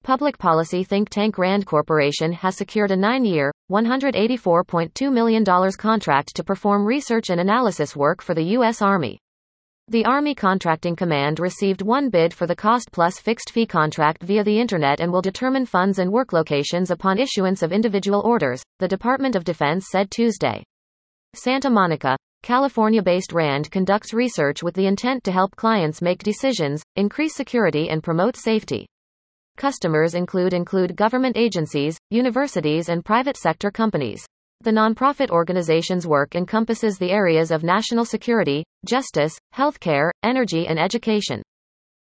Public policy think tank RAND Corporation has secured a 9-year, $184.2 million contract to perform research and analysis work for the U.S. Army. The Army Contracting Command received one bid for the cost-plus fixed-fee contract via the Internet and will determine funds and work locations upon issuance of individual orders, the Department of Defense said Tuesday. Santa Monica, California-based RAND conducts research with the intent to help clients make decisions, increase security and promote safety. Customers include government agencies, universities and private sector companies. The nonprofit organization's work encompasses the areas of national security, justice, healthcare, energy and education.